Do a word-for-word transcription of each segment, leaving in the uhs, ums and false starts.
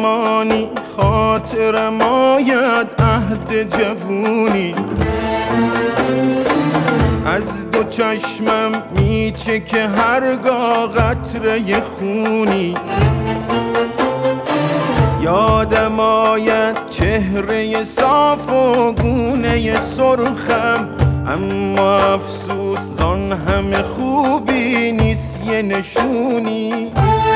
زمانی خاطرم آید عهد جوونی، از دو چشمم میچه که هرگاه قطره خونی. یادم آید چهره صاف و گونه سرخم، اما افسوس زان همه خوبی نیست یه نشونی.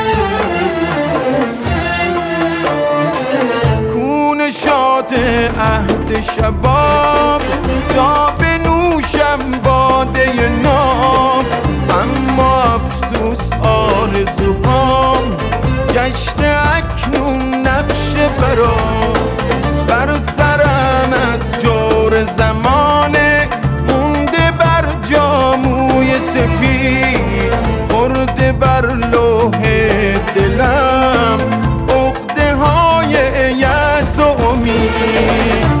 کون شات عهد شباب تا بنوشم باده ناب، اما افسوس آرزوهام گشته اکنون نقش برام. بر سرم از جور زمانه مونده بر جاموی سپید، خورده بر لوح دلم عقده های یأس و امید.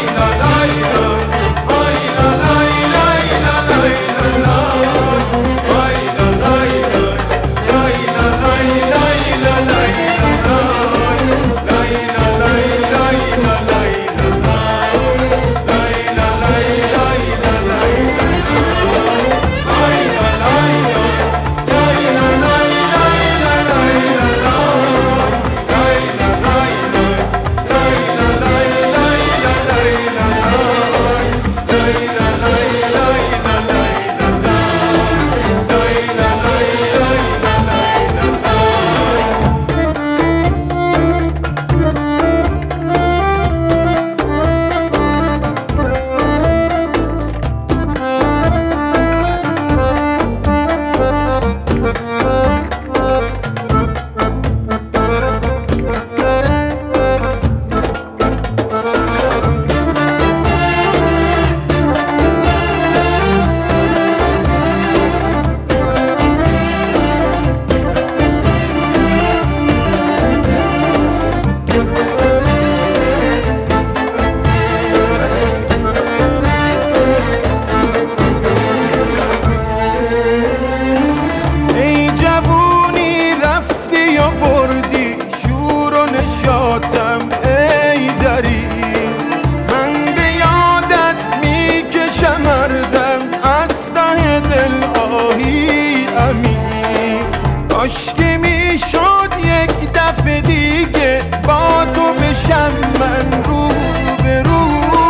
کاش که میشد یک دفعه دیگه با تو بشم من رو به رو،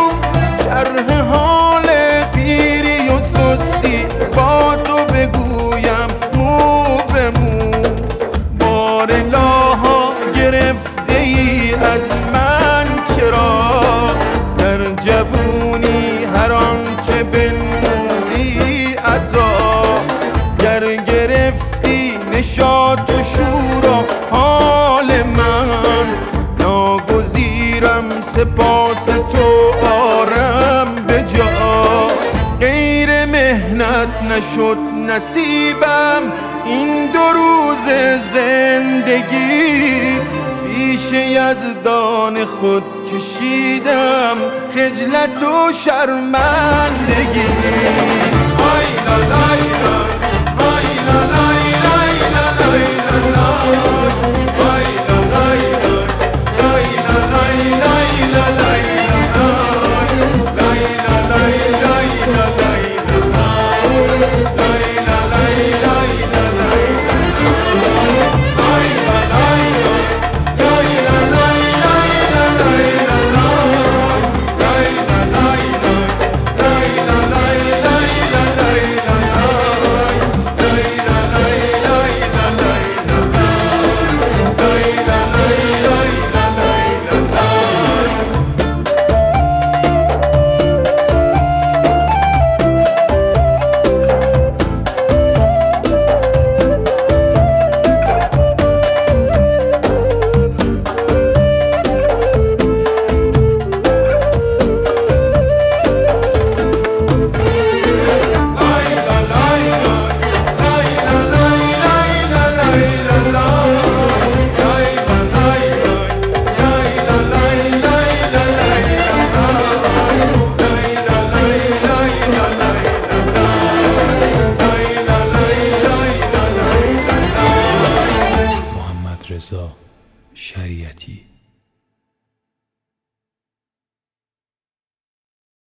شرح حال پیری و سستی با تو بگویم مو به مو. بار لاها گرفته ای از من چرا، در جوونی هر آنچه بنمودی عطا. گر گرفتی نشاط و شور و حال من، ناگزیرم سپاس تو آرم به جا. غیر مهنت نشد نصیبم این دو روز زندگی، پیش یزدان خود کشیدم خجلت و شرمندگی. آی لا لای لای، آی لا لای لای لای لای لای. شریعتی.